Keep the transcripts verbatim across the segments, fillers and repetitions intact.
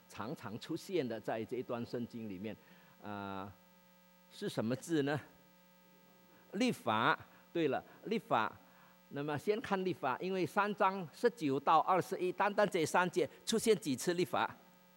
常常出现的，在这一段圣经里面，啊、呃，是什么字呢？律法。对了，律法。那么先看律法，因为三章十九到二十一，单单这三节出现几次律法？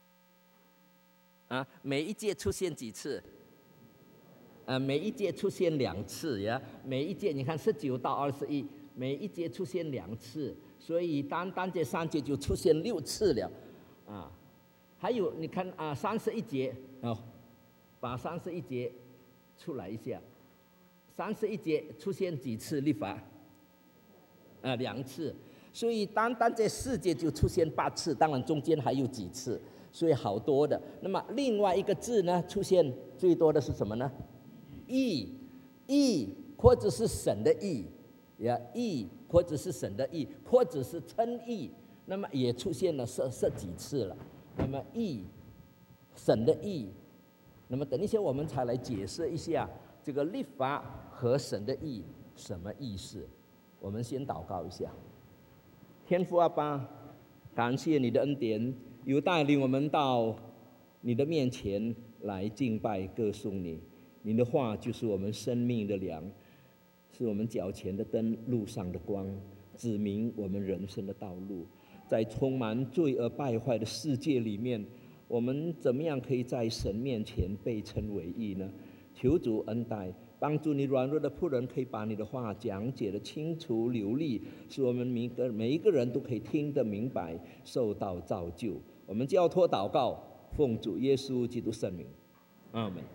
啊，每一节出现几次？啊，每一节出现两次呀。每一节你看十九到二十一，每一节出现两次，所以单单这三节就出现六次了，啊。还有你看啊，三十一节哦，把三十一节出来一下。三十一节出现几次律法？啊，两次。所以单单这四节就出现八次，当然中间还有几次，所以好多的。那么另外一个字呢，出现最多的是什么呢？义，义或者是神的义，呀，义或者是神的义，或者是称义，那么也出现了十十几次了。那么义，神的义，那么等一下我们才来解释一下这个律法和神的义什么意思。我们先祷告一下。天父阿爸，感谢你的恩典，有带领我们到你的面前来敬拜歌颂你。你的话就是我们生命的粮，是我们脚前的灯，路上的光，指明我们人生的道路。在充满罪恶败坏的世界里面，我们怎么样可以在神面前被称为义呢？求主恩待，帮助你软弱的仆人可以把你的话讲解得清楚流利，使我们每个每一个人都可以听得明白，受到造就。我们交托祷告，奉主耶稣基督圣名，阿门。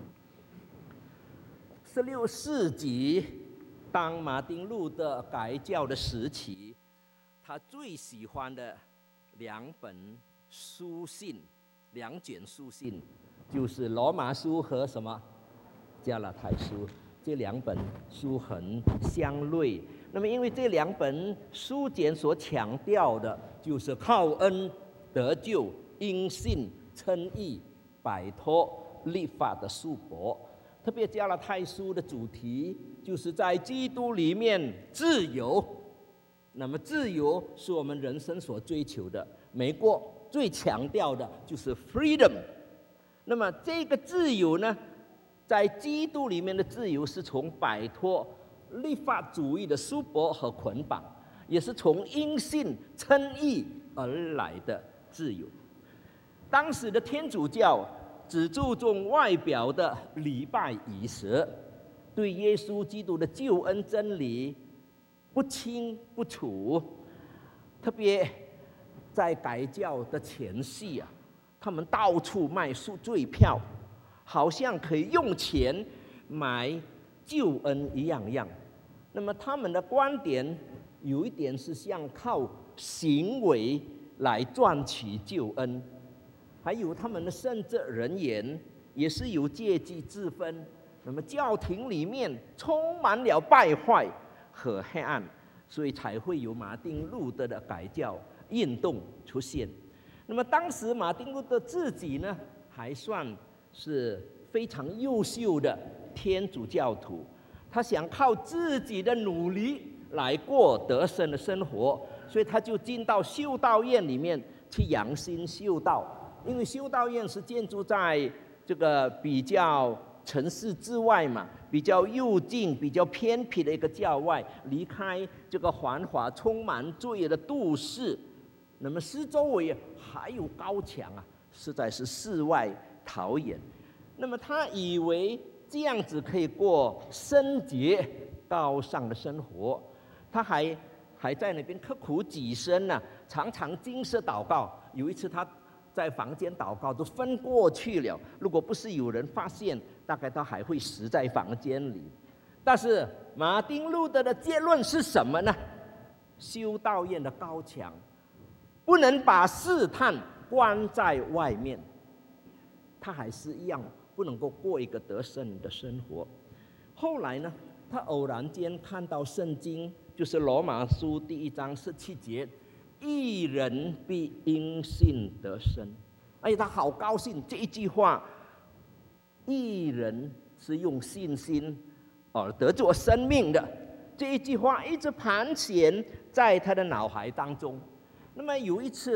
十六世纪，当马丁路德改教的时期，他最喜欢的两本书信，两卷书信，就是罗马书和什么加拉太书。这两本书很相类。那么因为这两本书简所强调的就是靠恩得救，因信称义，摆脱律法的束缚。特别加拉太书的主题就是在基督里面自由。那么自由是我们人生所追求的，美国最强调的就是 freedom。 那么这个自由呢，在基督里面的自由是从摆脱律法主义的束缚和捆绑，也是从因信称义而来的自由。当时的天主教只注重外表的礼拜仪式，对耶稣基督的救恩真理不清不楚。特别在改教的前夕啊，他们到处卖赎罪票，好像可以用钱买救恩一样样。那么他们的观点有一点是像靠行为来赚取救恩，还有他们的圣职人员也是有阶级之分。那么教廷里面充满了败坏和黑暗，所以才会有马丁路德的改教运动出现。那么当时马丁路德自己呢，还算是非常优秀的天主教徒，他想靠自己的努力来过得胜的生活，所以他就进到修道院里面去养心修道。因为修道院是建筑在这个比较城市之外嘛，比较幽静、比较偏僻的一个郊外，离开这个繁华、充满罪恶的都市。那么四周围还有高墙啊，实在是世外桃源。那么他以为这样子可以过圣洁高尚的生活，他还还在那边刻苦己身呢、啊，常常经舍祷告。有一次他在房间祷告都昏过去了，如果不是有人发现，大概他还会死在房间里。但是马丁路德的结论是什么呢？修道院的高墙不能把试探关在外面，他还是一样不能够过一个得胜的生活。后来呢，他偶然间看到圣经，就是罗马书第一章十七节，义人必因信得生。哎，他好高兴这一句话，义人是用信心而得着生命的，这一句话一直盘旋在他的脑海当中。那么有一次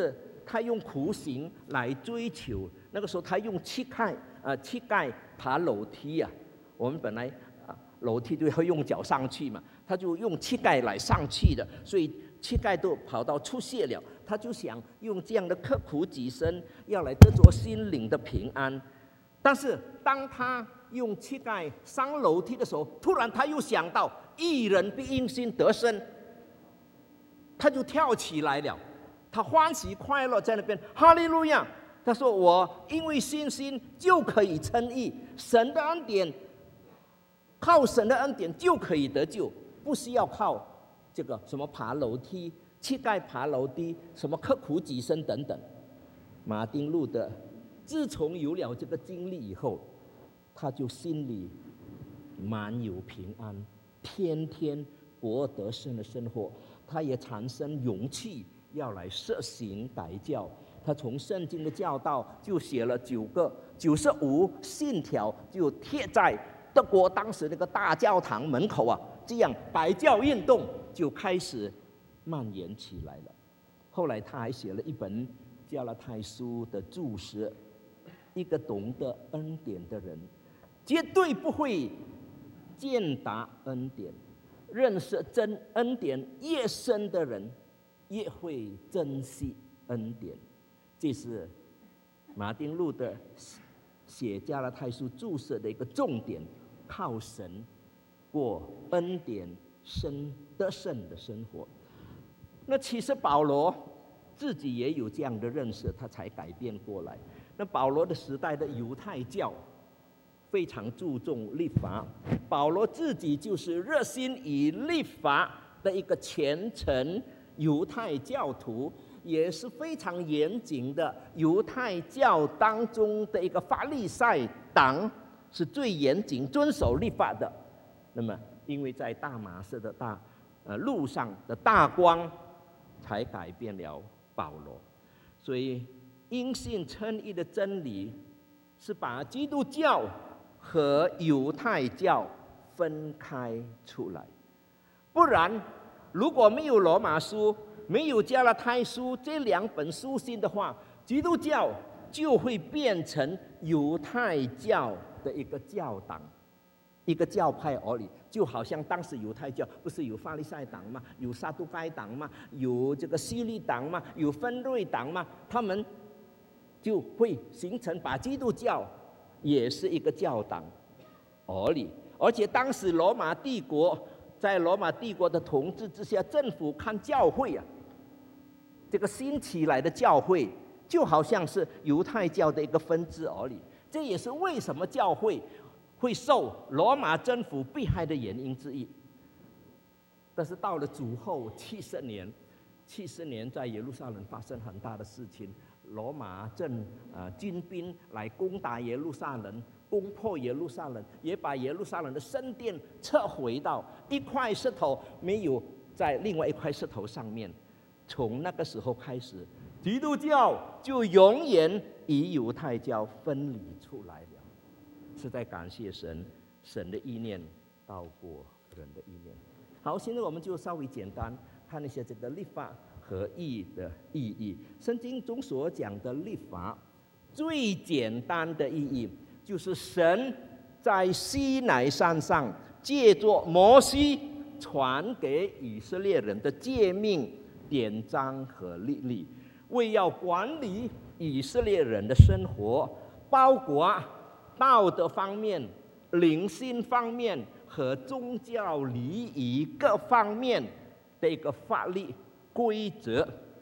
他用苦行来追求。那个时候他用膝盖啊、呃、膝盖爬楼梯啊，我们本来啊楼梯就会用脚上去嘛，他就用膝盖来上去的，所以膝盖都跑到出血了。他就想用这样的刻苦己身，要来得着心灵的平安。但是当他用膝盖上楼梯的时候，突然他又想到义人必因信得生，他就跳起来了，他欢喜快乐在那边哈利路亚。他说：“我因为信心就可以称义，神的恩典，靠神的恩典就可以得救，不需要靠这个什么爬楼梯、膝盖爬楼梯、什么刻苦己身等等。”马丁路德自从有了这个经历以后，他就心里满有平安，天天过得胜的生活。他也产生勇气要来实行改教。他从圣经的教导就写了九个九十五信条，就贴在德国当时那个大教堂门口啊，这样改教运动就开始蔓延起来了。后来他还写了一本加拉太书的注释，一个懂得恩典的人，绝对不会践踏恩典，认识真恩典越深的人，越会珍惜恩典。这是马丁路德写加拉太书注释的一个重点，靠神过恩典生得胜的生活。那其实保罗自己也有这样的认识，他才改变过来。那保罗的时代的犹太教非常注重律法，保罗自己就是热心于律法的一个虔诚犹太教徒，也是非常严谨的犹太教当中的一个法利赛党，是最严谨遵守律法的。那么因为在大马士的大呃路上的大光，才改变了保罗。所以因信称义的真理是把基督教和犹太教分开出来，不然如果没有罗马书、没有加拉太书这两本书信的话，基督教就会变成犹太教的一个教党，一个教派而已。就好像当时犹太教不是有法利赛党吗？有撒都该党吗？有这个希律党吗？有分瑞党吗？他们就会形成把基督教也是一个教党而已。而且当时罗马帝国在罗马帝国的统治之下，政府看教会啊，这个新起来的教会就好像是犹太教的一个分支而已。这也是为什么教会会受罗马政府迫害的原因之一。但是到了主后七十年，七十年在耶路撒冷发生很大的事情，罗马政呃军兵来攻打耶路撒冷，攻破耶路撒冷，也把耶路撒冷的圣殿撤回到一块石头没有在另外一块石头上面。从那个时候开始，基督教就永远与犹太教分离出来了。是在感谢神，神的意念高过人的意念。好，现在我们就稍微简单看一下这个律法和义的意义。圣经中所讲的律法，最简单的意义就是神在西乃山上借着摩西传给以色列人的诫命、典章和律例，为要管理以色列人的生活，包括道德方面、灵性方面和宗教礼仪各方面的一个法律规则。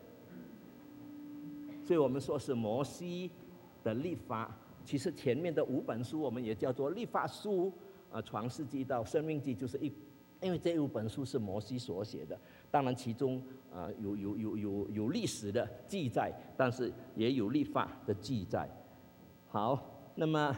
所以我们说是摩西的律法。其实前面的五本书我们也叫做律法书，啊，创世纪到申命记就是一，因为这五本书是摩西所写的。当然其中啊有有有有有历史的记载，但是也有律法的记载。好，那么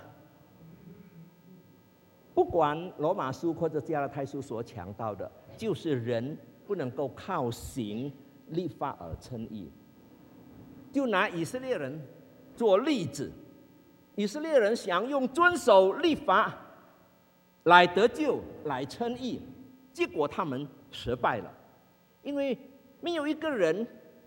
不管罗马书或者加拉太书所强调的，就是人不能够靠行律法而称义。就拿以色列人做例子，以色列人想用遵守律法来得救、来称义，结果他们失败了，因为没有一个人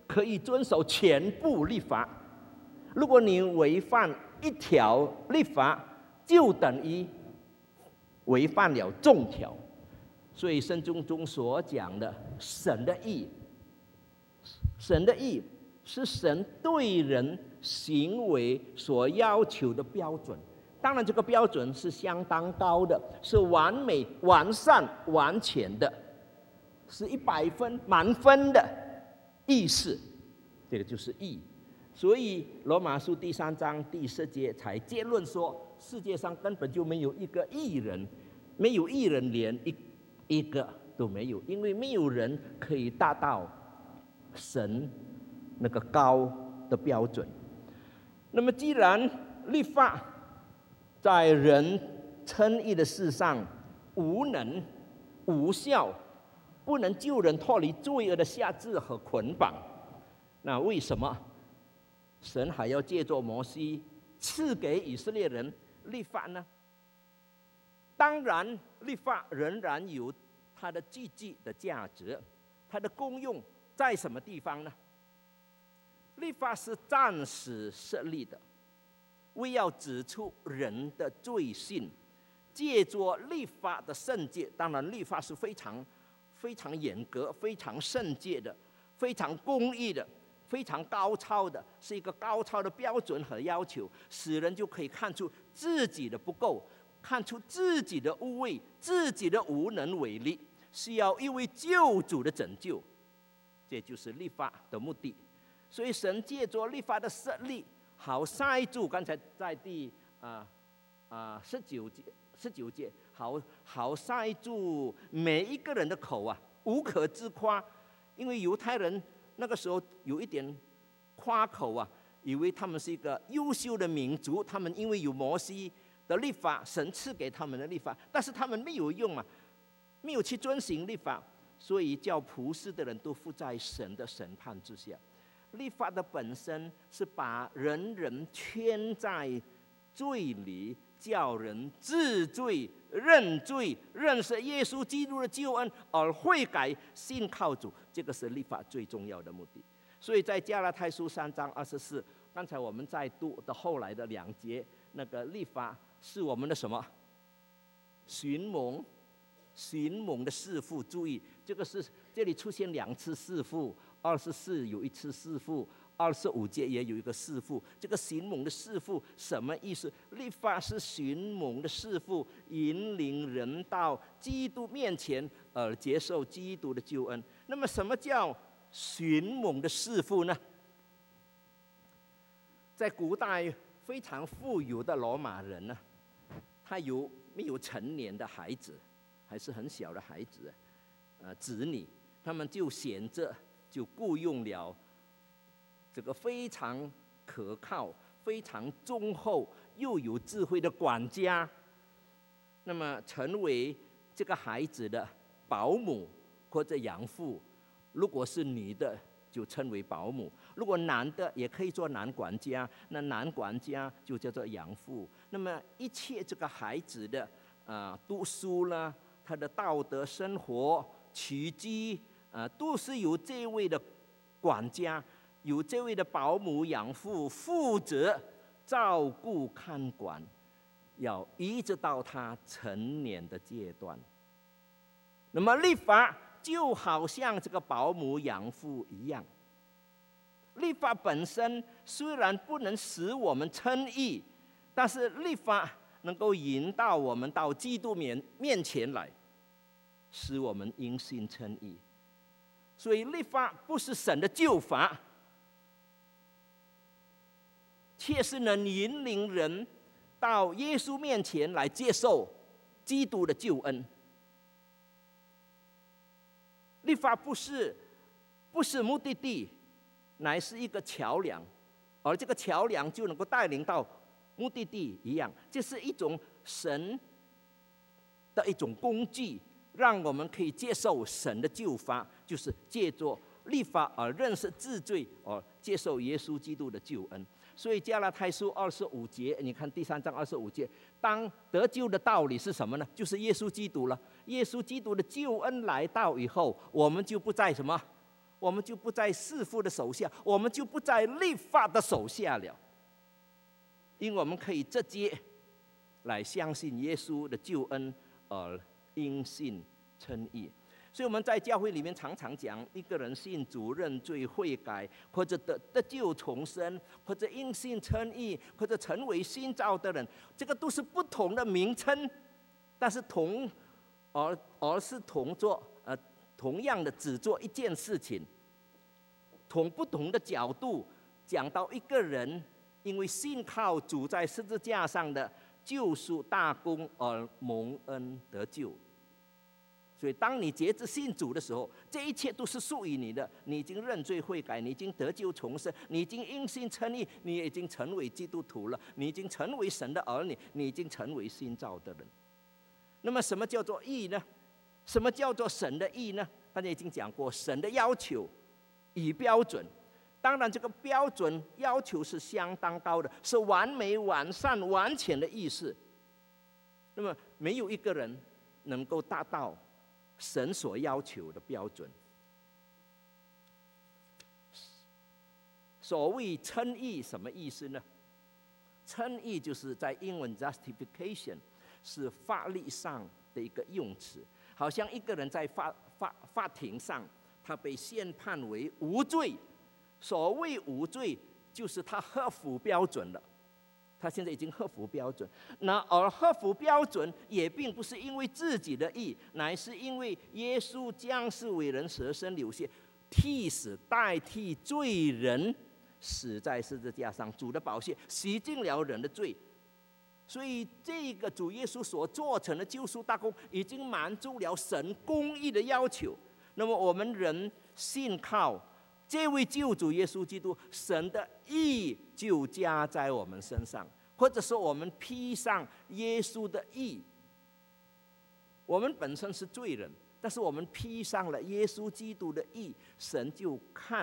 可以遵守全部律法。如果你违反一条律法，就等于违反了众条。所以圣经中所讲的神的义，神的义是神对人行为所要求的标准。当然，这个标准是相当高的，是完美、完善、完全的，是一百分满分的义事。这个就是义。所以罗马书第三章第十节才结论说，世界上根本就没有一个义人，没有义人，连一一个都没有，因为没有人可以达到神那个高的标准。那么既然律法在人称义的事上无能无效，不能救人脱离罪恶的辖制和捆绑，那为什么神还要借着摩西赐给以色列人律法呢？当然，律法仍然有它的积极的价值，它的功用在什么地方呢？律法是暂时设立的，为要指出人的罪性，借着律法的圣洁。当然，律法是非常非常严格、非常圣洁的、非常公义的、非常高超的，是一个高超的标准和要求，使人就可以看出自己的不够，看出自己的污秽，自己的无能为力，需要一位救主的拯救。这就是律法的目的。所以神借着律法的设立，好塞住刚才在第啊啊十九节十九节，好好塞住每一个人的口啊，无可自夸。因为犹太人那个时候有一点夸口啊，以为他们是一个优秀的民族，他们因为有摩西的律法，神赐给他们的律法，但是他们没有用啊，没有去遵行律法，所以叫普世的人都负在神的审判之下。律法的本身是把人人圈在罪里，叫人治罪、认罪、认识耶稣基督的救恩，而悔改、信靠主。这个是律法最重要的目的。所以在加拉太书三章二十四，刚才我们在读的后来的两节，那个律法是我们的什么？寻蒙，寻蒙的弑父。注意，这个是这里出现两次弑父。二十四有一次弑父，二十五节也有一个弑父。这个寻蒙的弑父什么意思？律法是寻蒙的弑父，引领人到基督面前而接受基督的救恩。那么什么叫寻蒙的弑父呢？在古代非常富有的罗马人呢，他有没有成年的孩子，还是很小的孩子，呃，子女，他们就选择就雇用了这个非常可靠、非常忠厚又有智慧的管家，那么成为这个孩子的保姆或者养父。如果是女的，就称为保姆；如果男的，也可以做男管家。那男管家就叫做养父。那么一切这个孩子的啊、呃、读书啦，他的道德生活、起居。啊，都是由这位的管家，由这位的保姆养父负责照顾看管，要一直到他成年的阶段。那么律法就好像这个保姆养父一样，律法本身虽然不能使我们称义，但是律法能够引导我们到基督面面前来，使我们因信称义。所以律法不是神的救法，却是能引领人到耶稣面前来接受基督的救恩。律法不是不是目的地，乃是一个桥梁，而这个桥梁就能够带领到目的地一样。这是一种神的一种工具，让我们可以接受神的救法，就是借着律法而认识自罪，而接受耶稣基督的救恩。所以加拉太书二十五节，你看第三章二十五节，当得救的道理是什么呢？就是耶稣基督了。耶稣基督的救恩来到以后，我们就不再什么我们就不在弑父的手下，我们就不在律法的手下了，因为我们可以直接来相信耶稣的救恩，而因信称义。所以我们在教会里面常常讲，一个人信主认罪悔改，或者得得救重生，或者因信称义，或者成为新造的人，这个都是不同的名称，但是同而而是同做呃同样的只做一件事情，从不同的角度讲到一个人因为信靠主在十字架上的救赎大功而蒙恩得救。所以，当你决志信主的时候，这一切都是属于你的。你已经认罪悔改，你已经得救重生，你已经因信称义，你已经成为基督徒了，你已经成为神的儿女，你已经成为新造的人。那么，什么叫做义呢？什么叫做神的义呢？大家已经讲过，神的要求与标准。当然，这个标准要求是相当高的，是完美、完善、完全的意思。那么，没有一个人能够达到神所要求的标准。所谓称义什么意思呢？称义就是在英文 justification 是法律上的一个用词，好像一个人在法法法庭上，他被宣判为无罪。所谓无罪，就是他合乎标准了。他现在已经合乎标准，那而合乎标准也并不是因为自己的义，乃是因为耶稣将是为人舍身流血，替死代替罪人，死在十字架上，主的宝血洗净了人的罪。所以这个主耶稣所做成的救赎大功，已经满足了神公义的要求。那么我们人信靠这位救主耶稣基督，神的义就加在我们身上，或者说我们披上耶稣的义。我们本身是罪人，但是我们披上了耶稣基督的义，神就看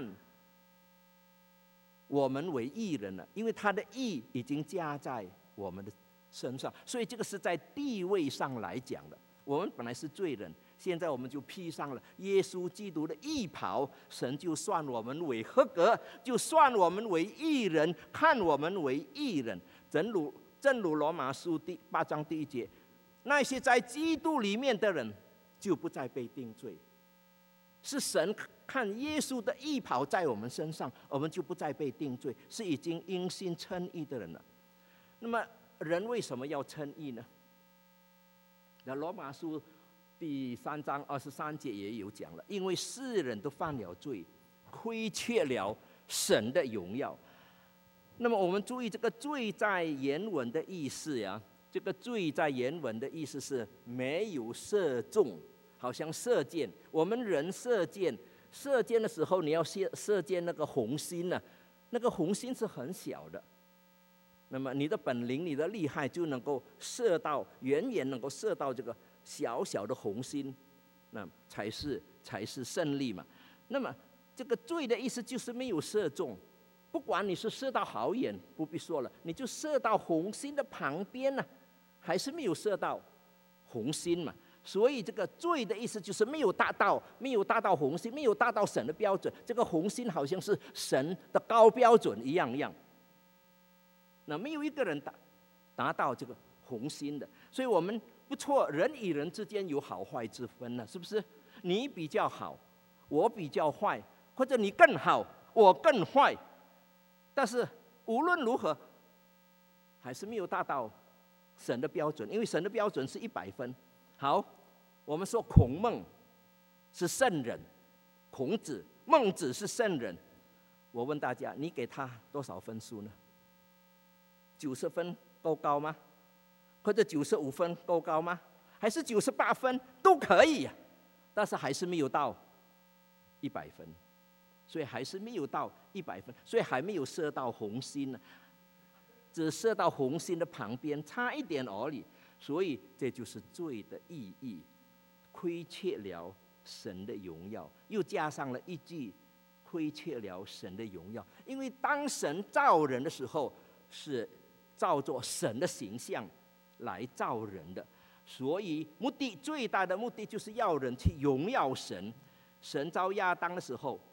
我们为义人了，因为他的义已经加在我们的身上。所以这个是在地位上来讲的。我们本来是罪人，现在我们就披上了耶稣基督的义袍，神就算我们为合格，就算我们为义人，看我们为义人。正如正如罗马书第八章第一节，那些在基督里面的人就不再被定罪。是神看耶稣的义袍在我们身上，我们就不再被定罪，是已经因信称义的人了。那么人为什么要称义呢？那罗马书第三章二十三节也有讲了，因为世人都犯了罪，亏缺了神的荣耀。那么我们注意这个罪在原文的意思呀，这个罪在原文的意思是没有射中，好像射箭。我们人射箭，射箭的时候你要射射箭那个红心呢、啊，那个红心是很小的。那么你的本领、你的厉害就能够射到远远能够射到这个小小的红心，那才是才是胜利嘛。那么这个罪的意思就是没有射中，不管你是射到好远，不必说了，你就射到红心的旁边呢、啊，还是没有射到红心嘛。所以这个罪的意思就是没有达到，没有达到红心，没有达到神的标准。这个红心好像是神的高标准一样一样。那没有一个人达达到这个红心的，所以我们不错，人与人之间有好坏之分了，是不是？你比较好，我比较坏，或者你更好，我更坏，但是无论如何，还是没有达到神的标准，因为神的标准是一百分。好，我们说孔孟是圣人，孔子、孟子是圣人，我问大家，你给他多少分数呢？九十分够高吗？或者九十五分够高吗？还是九十八分都可以呀、啊？但是还是没有到一百分，所以还是没有到一百分，所以还没有射到红心呢，只射到红心的旁边，差一点而已。所以这就是罪的意义，亏缺了神的荣耀，又加上了一句亏缺了神的荣耀。因为当神造人的时候，是照作神的形象来造人的，所以目的最大的目的就是要人去荣耀神。神造亚当的时候，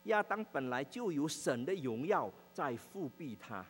亚当本来就有神的荣耀在覆庇他，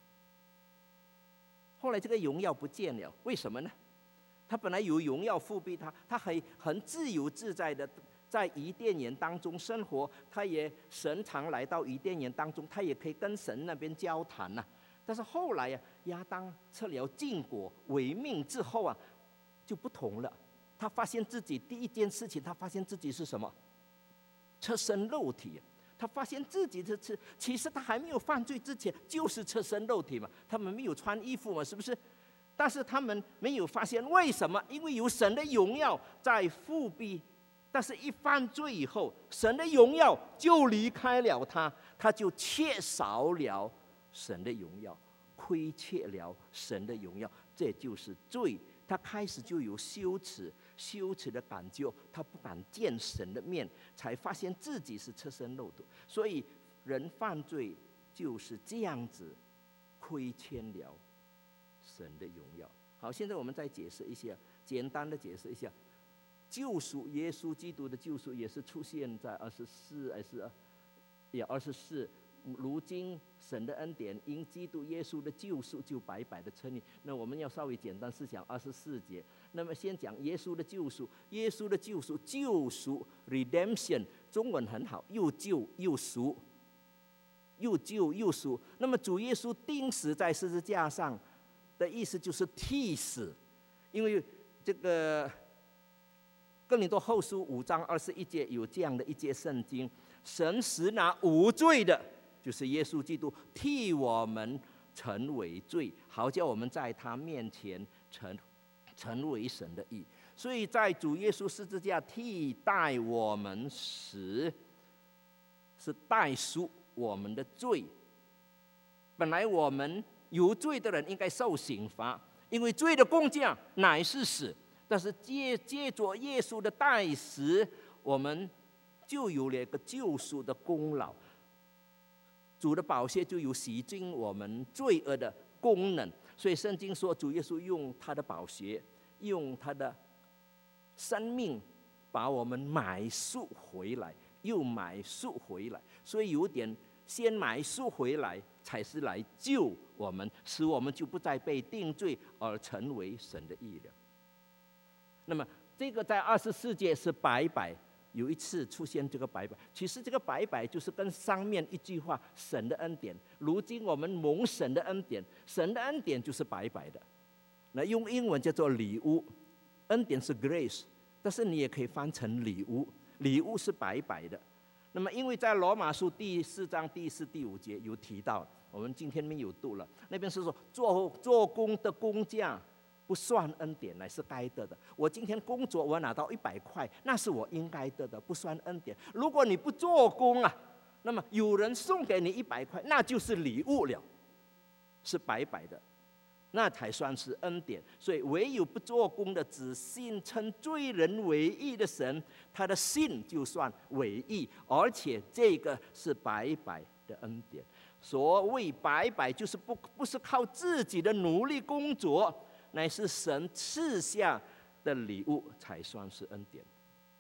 后来这个荣耀不见了，为什么呢？他本来有荣耀覆庇他，他很很自由自在的在伊甸园当中生活，他也时常来到伊甸园当中，他也可以跟神那边交谈呐、啊。但是后来啊，亚当吃了禁果违命之后啊，就不同了。他发现自己第一件事情，他发现自己是什么？赤身肉体。他发现自己是吃，其实他还没有犯罪之前就是赤身肉体嘛，他们没有穿衣服嘛，是不是？但是他们没有发现为什么？因为有神的荣耀在覆庇，但是一犯罪以后，神的荣耀就离开了他，他就缺少了神的荣耀，亏缺了神的荣耀，这就是罪。他开始就有羞耻，羞耻的感觉，他不敢见神的面，才发现自己是赤身肉体。所以人犯罪就是这样子，亏欠了神的荣耀。好，现在我们再解释一下，简单的解释一下，救赎耶稣基督的救赎也是出现在二十四还是也二十四。如今神的恩典因基督耶稣的救赎就白白的称义。那我们要稍微简单思想二十四节。那么先讲耶稣的救赎，耶稣的救赎，救赎 redemption 中文很好，又救又赎，又救又赎。那么主耶稣钉死在十字架上的意思就是替死，因为这个哥林多后书五章二十一节有这样的一节圣经：神使那无罪的，就是耶稣基督，替我们成为罪，好叫我们在他面前成成为神的义。所以在主耶稣十字架替代我们时，是代赎我们的罪。本来我们有罪的人应该受刑罚，因为罪的工价乃是死。但是借借着耶稣的代死，我们就有了一个救赎的功劳。主的宝血就有洗净我们罪恶的功能。所以圣经说，主耶稣用他的宝血，用他的生命，把我们买赎回来，又买赎回来。所以有点先买赎回来，才是来救我们，使我们就不再被定罪，而成为神的义了。那么这个在二十四节是白白，有一次出现这个白白，其实这个白白就是跟上面一句话神的恩典，如今我们蒙神的恩典，神的恩典就是白白的。那用英文叫做礼物，恩典是 grace， 但是你也可以翻成礼物，礼物是白白的。那么因为在罗马书第四章第四第五节有提到，我们今天没有读了，那边是说做做工的工价不算恩典，乃是该得的。我今天工作，我拿到一百块，那是我应该得的，不算恩典。如果你不做工啊，那么有人送给你一百块，那就是礼物了，是白白的，那才算是恩典。所以唯有不做工的，只信称罪人为义的神，他的信就算为义，而且这个是白白的恩典。所谓白白，就是不不是靠自己的努力工作，乃是神赐下的礼物，才算是恩典。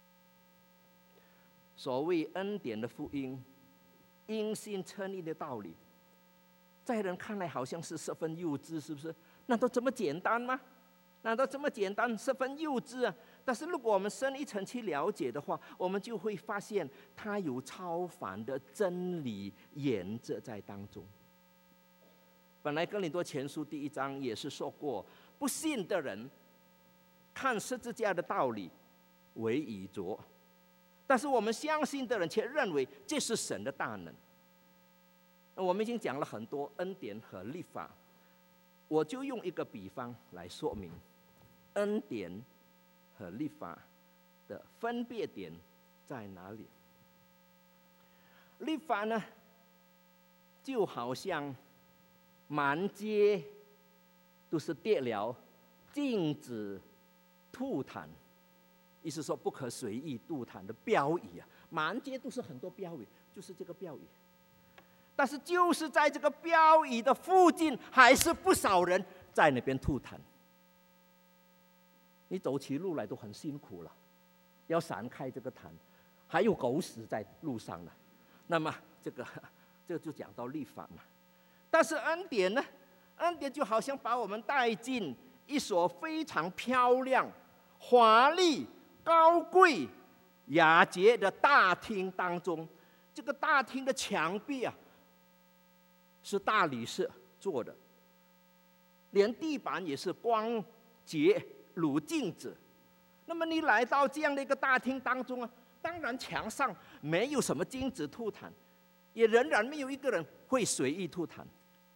所谓恩典的福音，因信称义的道理，在人看来好像是十分幼稚，是不是？难道这么简单吗？难道这么简单，十分幼稚啊？但是如果我们深一层去了解的话，我们就会发现它有超凡的真理原则在当中。本来哥林多前书第一章也是说过，不信的人看十字架的道理为愚拙，但是我们相信的人却认为这是神的大能。我们已经讲了很多恩典和律法，我就用一个比方来说明恩典和律法的分别点在哪里。律法呢，就好像满街都是跌了禁止吐痰，意思说不可随意吐痰的标语啊，满街都是很多标语，就是这个标语。但是就是在这个标语的附近，还是不少人在那边吐痰。你走起路来都很辛苦了，要闪开这个痰，还有狗屎在路上了。 那么这个这个就讲到律法嘛。但是恩典呢？恩典就好像把我们带进一所非常漂亮、华丽、高贵、雅洁的大厅当中。这个大厅的墙壁啊，是大理石做的，连地板也是光洁如镜子。那么你来到这样的一个大厅当中啊，当然墙上没有什么金子吐痰，也仍然没有一个人会随意吐痰。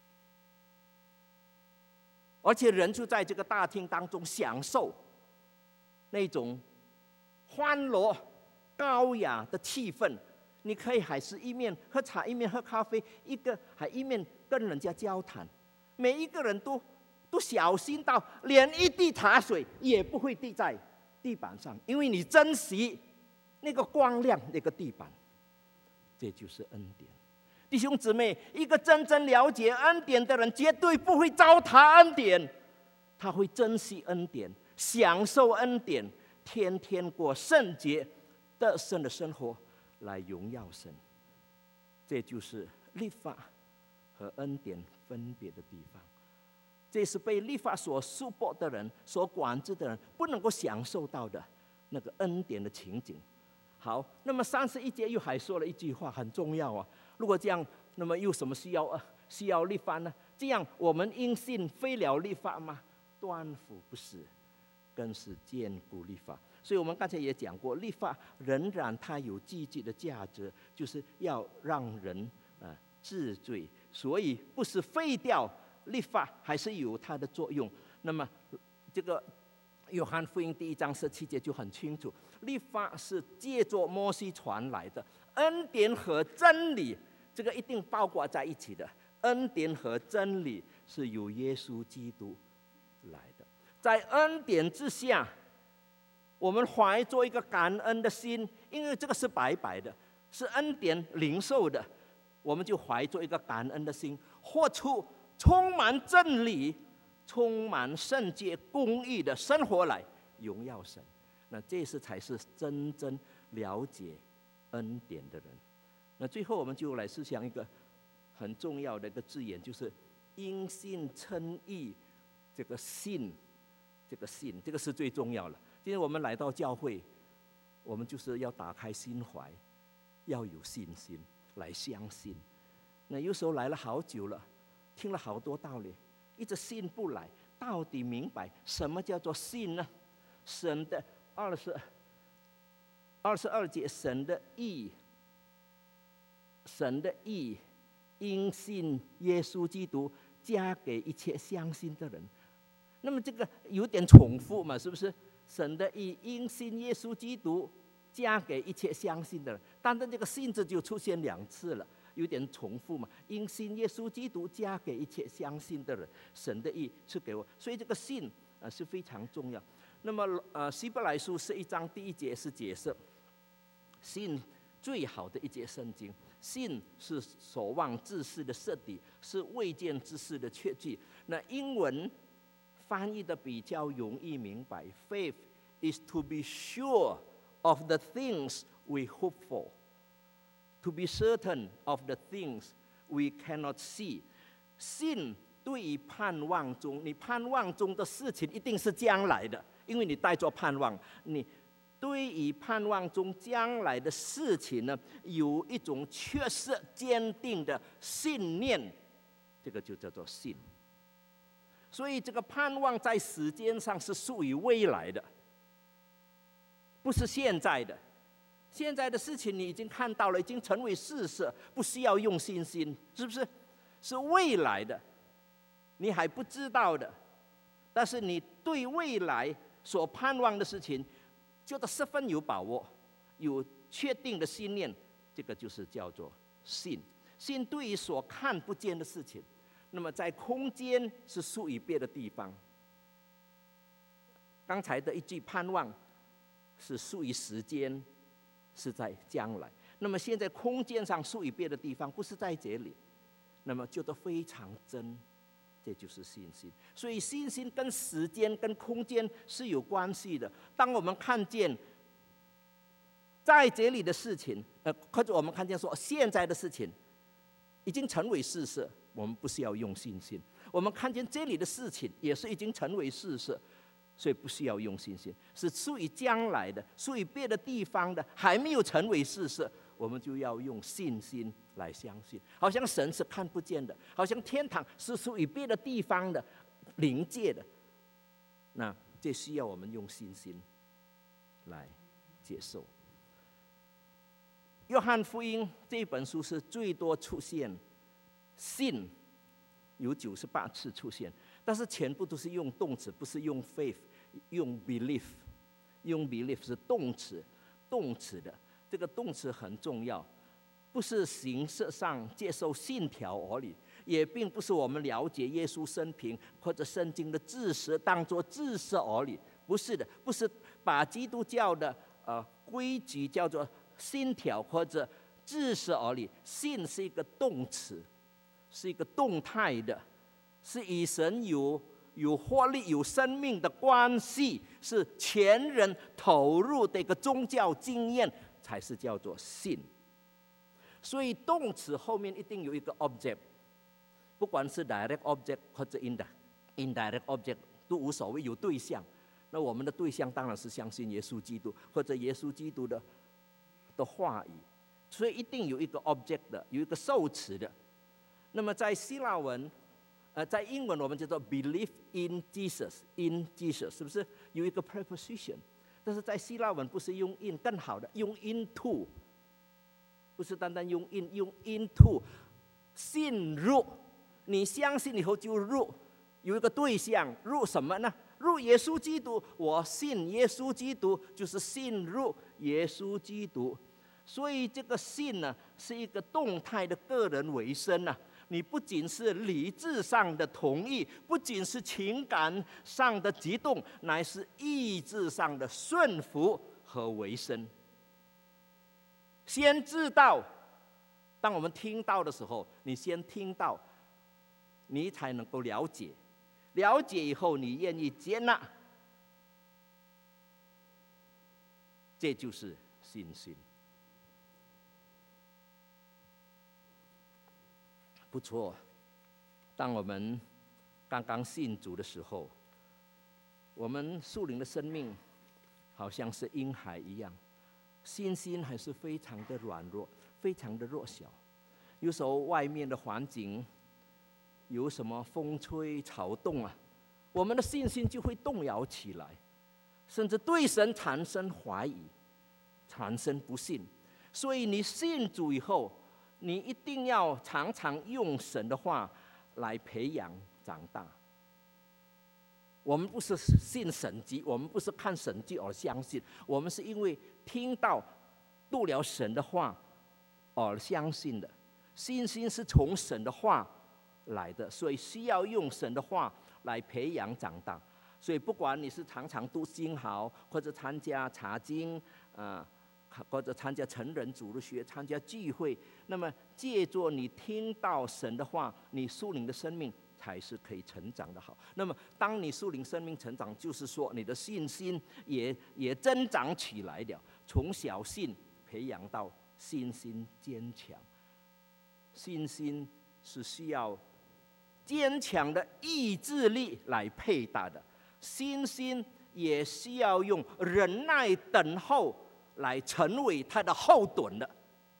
而且人就在这个大厅当中享受那种欢乐、高雅的气氛。你可以还是一面喝茶，一面喝咖啡，一个还一面跟人家交谈。每一个人都都小心到连一滴茶水也不会滴在地板上，因为你珍惜那个光亮那个地板。这就是恩典。弟兄姊妹，一个真正了解恩典的人，绝对不会糟蹋恩典，他会珍惜恩典，享受恩典，天天过圣洁得胜的生活，来荣耀神。这就是律法和恩典分别的地方。这是被律法所束缚的人、所管制的人不能够享受到的那个恩典的情景。好，那么三十一节又还说了一句话，很重要啊。如果这样，那么有什么需要啊？需要律法呢？这样我们因信废了律法吗？断乎不是，更是坚固律法。所以我们刚才也讲过，律法仍然它有积极的价值，就是要让人呃治罪。所以不是废掉律法，还是有它的作用。那么这个约翰福音第一章十七节就很清楚，律法是借着摩西传来的，恩典和真理这个一定包裹在一起的。恩典和真理是由耶稣基督来的，在恩典之下，我们怀着一个感恩的心，因为这个是白白的，是恩典领受的，我们就怀着一个感恩的心，活出充满真理、充满圣洁、公义的生活来荣耀神。那这是才是真正了解恩典的人。那最后我们就来思想一个很重要的一个字眼，就是因信称义。这个信，这个信，这个是最重要的。今天我们来到教会，我们就是要打开心怀，要有信心来相信。那有时候来了好久了，听了好多道理，一直信不来，到底明白什么叫做信呢？神的二十二十二节，神的义，神的义，因信耶稣基督加给一切相信的人。那么这个有点重复嘛，是不是？神的义因信耶稣基督加给一切相信的人，但是这个信字就出现两次了，有点重复嘛。因信耶稣基督加给一切相信的人，神的义是给我，所以这个信呃是非常重要。那么呃希伯来书十一章第一节是解释信最好的一节圣经。信是所望之事的实底，是未见之事的确据。那英文翻译的比较容易明白 ，Faith is to be sure of the things we hope for, to be certain of the things we cannot see。信对于盼望中，你盼望中的事情一定是将来的，因为你带着盼望，你对于盼望中将来的事情呢，有一种确实坚定的信念，这个就叫做信。所以这个盼望在时间上是属于未来的，不是现在的。现在的事情你已经看到了，已经成为事实，不需要用信心，是不是？是未来的，你还不知道的，但是你对未来所盼望的事情觉得十分有把握，有确定的信念，这个就是叫做信。信对于所看不见的事情，那么在空间是属于别的地方。刚才的一句盼望是属于时间，是在将来。那么现在空间上属于别的地方，不是在这里，那么觉得非常真，这就是信心。所以信心跟时间跟空间是有关系的。当我们看见在这里的事情，呃，或者我们看见说现在的事情已经成为事实，我们不需要用信心。我们看见这里的事情也是已经成为事实，所以不需要用信心。是属于将来的，属于别的地方的，还没有成为事实，我们就要用信心来相信。好像神是看不见的，好像天堂是属于别的地方的灵界的，那这需要我们用信心来接受。约翰福音这本书是最多出现信，有九十八次出现，但是全部都是用动词，不是用 faith， 用 belief， 用 belief 是动词，动词的这个动词很重要，不是形式上接受信条而已，也并不是我们了解耶稣生平或者圣经的知识当作知识而已，不是的，不是把基督教的呃规矩叫做信条或者知识而已。信是一个动词，是一个动态的，是与神有有活力、有生命的关系，是全人投入的一个宗教经验，才是叫做信。所以动词后面一定有一个 object， 不管是 direct object 或者 indirect object 都无所谓，有对象。那我们的对象当然是相信耶稣基督，或者耶稣基督的的话语，所以一定有一个 object 的，有一个受词的。那么在希腊文，呃，在英文我们叫做 believe in Jesus，in Jesus 是不是有一个 preposition？ 但是在希腊文不是用 in， 更好的用 into， 不是单单用 in， 用 into， 信入，你相信以后就入，有一个对象，入什么呢？入耶稣基督，我信耶稣基督，就是信入耶稣基督。所以这个信呢，是一个动态的个人为生啊。你不仅是理智上的同意，不仅是情感上的激动，乃是意志上的顺服和为生。先知道，当我们听到的时候，你先听到，你才能够了解。了解以后，你愿意接纳，这就是信心。不错，当我们刚刚信主的时候，我们属灵的生命好像是婴孩一样，信心还是非常的软弱，非常的弱小。有时候外面的环境有什么风吹草动啊，我们的信心就会动摇起来，甚至对神产生怀疑，产生不信。所以你信主以后，你一定要常常用神的话来培养长大。我们不是信神迹，我们不是看神迹而相信，我们是因为听到读了神的话而相信的。信心是从神的话来的，所以需要用神的话来培养长大。所以不管你是常常读经好，或者参加查经，呃，或者参加成人主日学、参加聚会，那么借着你听到神的话，你属灵的生命才是可以成长的好。那么当你属灵生命成长，就是说你的信心也也增长起来了，从小信培养到信心坚强。信心是需要坚强的意志力来配搭的，信心也需要用忍耐等候来成为它的后盾的。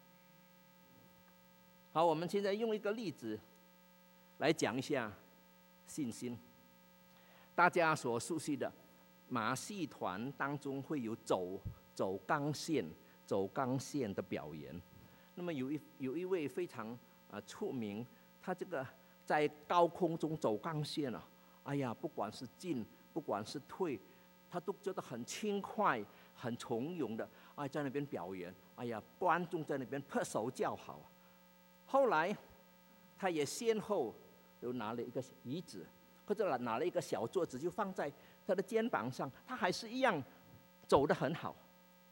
好，我们现在用一个例子来讲一下信心。大家所熟悉的马戏团当中会有走走钢线、走钢线的表演。那么有一有一位非常啊出名，他这个在高空中走钢线啊，哎呀，不管是进，不管是退，他都觉得很轻快、很从容的，哎，在那边表演，哎呀，观众在那边拍手叫好。后来，他也先后又拿了一个椅子，或者拿了一个小桌子，就放在他的肩膀上，他还是一样走得很好。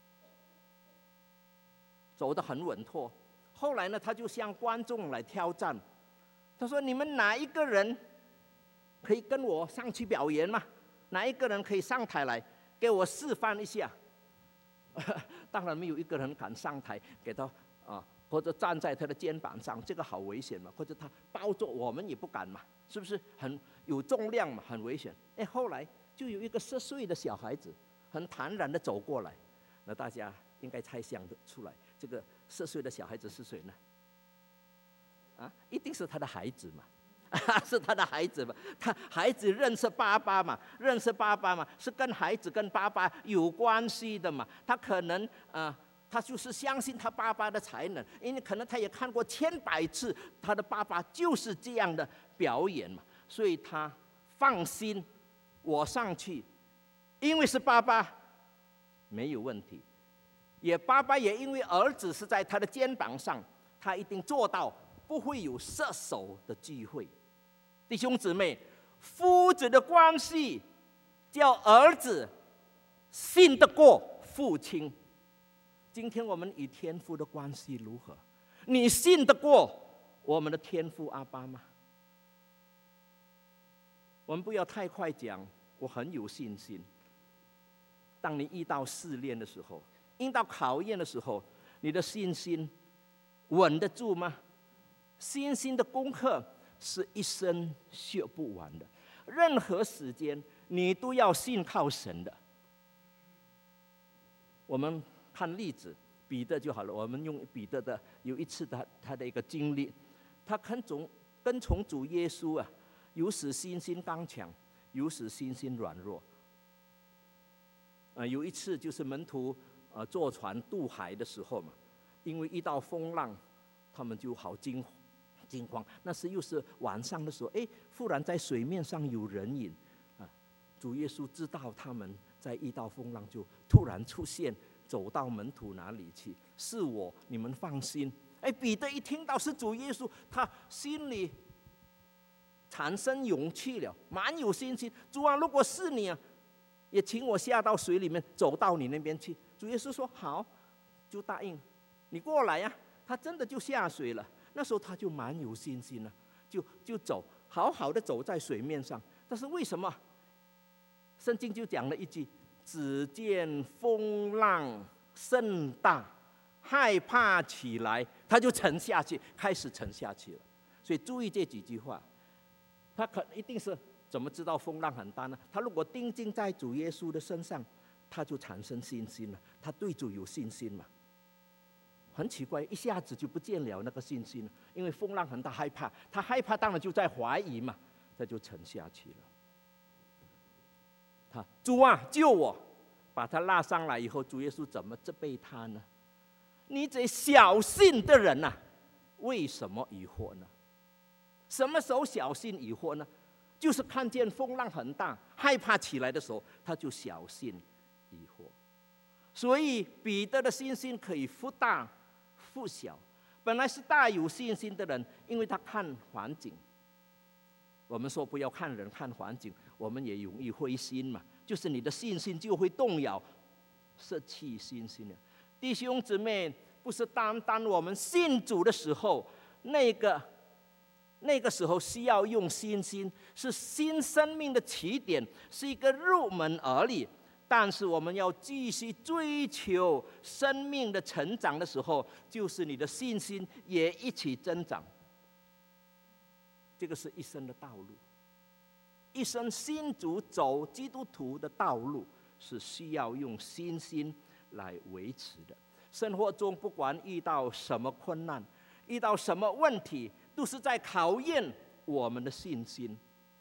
走得很稳妥。后来呢，他就向观众来挑战，他说：“你们哪一个人可以跟我上去表演吗？哪一个人可以上台来给我示范一下？” 当然没有一个人敢上台给他啊，或者站在他的肩膀上，这个好危险嘛。或者他抱着我们也不敢嘛，是不是很有重量嘛，很危险。哎，后来就有一个十岁的小孩子很坦然的走过来，那大家应该猜想得出来，这个十岁的小孩子是谁呢？啊，一定是他的孩子嘛。是他的孩子嘛？他孩子认识爸爸嘛？认识爸爸嘛？是跟孩子跟爸爸有关系的嘛？他可能啊、呃，他就是相信他爸爸的才能，因为可能他也看过千百次他的爸爸就是这样的表演嘛，所以他放心，我上去，因为是爸爸，没有问题。也爸爸也因为儿子是在他的肩膀上，他一定做到不会有失手的机会。弟兄姊妹，父子的关系叫儿子信得过父亲。今天我们与天父的关系如何？你信得过我们的天父阿爸吗？我们不要太快讲我很有信心。当你遇到试炼的时候，遇到考验的时候，你的信心稳得住吗？信心的功课是一生学不完的，任何时间你都要信靠神的。我们看例子，彼得就好了。我们用彼得的有一次他他的一个经历，他跟从跟从主耶稣啊，有时信心刚强，有时信心软弱。呃，有一次就是门徒呃坐船渡海的时候嘛，因为遇到风浪，他们就好惊慌。惊慌，那时又是晚上的时候，哎，忽然在水面上有人影，啊，主耶稣知道他们在遇到风浪，就突然出现，走到门徒那里去，是我，你们放心。哎，彼得一听到是主耶稣，他心里产生勇气了，蛮有信心。主啊，如果是你啊，也请我下到水里面，走到你那边去。主耶稣说好，就答应，你过来呀、啊。他真的就下水了。那时候他就蛮有信心了，就就走，好好的走在水面上。但是为什么？圣经就讲了一句：只见风浪甚大，害怕起来，他就沉下去，开始沉下去了。所以注意这几句话，他可一定是怎么知道风浪很大呢？他如果定睛在主耶稣的身上，他就产生信心了，他对主有信心嘛。很奇怪，一下子就不见了那个信心了，因为风浪很大，害怕。他害怕，当然就在怀疑嘛，他就沉下去了。他主啊，救我！把他拉上来以后，主耶稣怎么责备他呢？你这小信的人呐、啊，为什么疑惑呢？什么时候小信疑惑呢？就是看见风浪很大，害怕起来的时候，他就小信疑惑。所以彼得的信心可以忽大忽小。本来是大有信心的人，因为他看环境。我们说不要看人看环境，我们也容易灰心嘛，就是你的信心就会动摇，失去信心了。弟兄姊妹，不是单单我们信主的时候，那个那个时候需要用信心，是新生命的起点，是一个入门而已。但是我们要继续追求生命的成长的时候，就是你的信心也一起增长。这个是一生的道路，一生信主走基督徒的道路是需要用信心来维持的。生活中不管遇到什么困难，遇到什么问题，都是在考验我们的信心。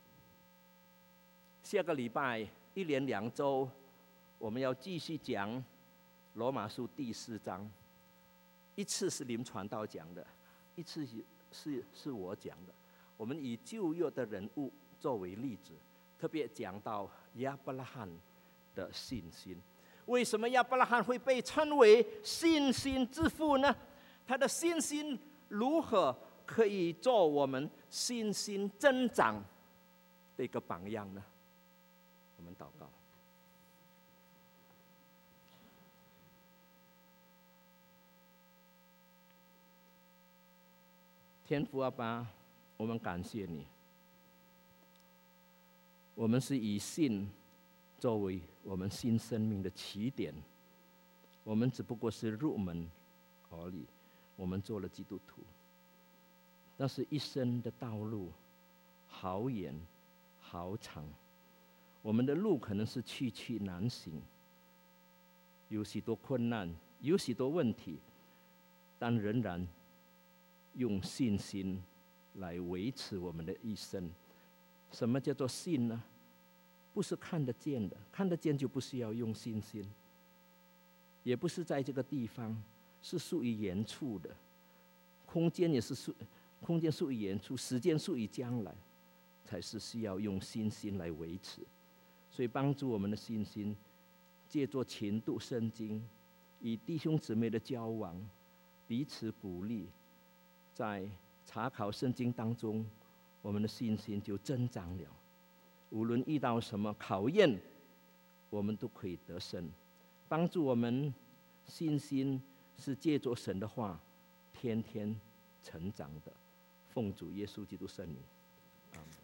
下个礼拜一连两周，我们要继续讲罗马书第四章。一次是林传道讲的，一次是是是我讲的。我们以旧约的人物作为例子，特别讲到亚伯拉罕的信心。为什么亚伯拉罕会被称为信心之父呢？他的信心如何可以做我们信心增长的一个榜样呢？我们祷告。天父阿爸，我们感谢你。我们是以信作为我们新生命的起点， 我们只不过是入门而已，我们做了基督徒，但是一生的道路好远好长，我们的路可能是崎岖难行，有许多困难，有许多问题，但仍然用信心来维持我们的一生。什么叫做信呢？不是看得见的，看得见就不需要用信心，也不是在这个地方，是属于远处的，空间也是属，空间属于远处，时间属于将来，才是需要用信心来维持。所以帮助我们的信心，借着勤读圣经，与弟兄姊妹的交往，彼此鼓励，在查考圣经当中，我们的信心就增长了。无论遇到什么考验，我们都可以得胜。帮助我们信心是借着神的话，天天成长的。奉主耶稣基督圣名，阿们。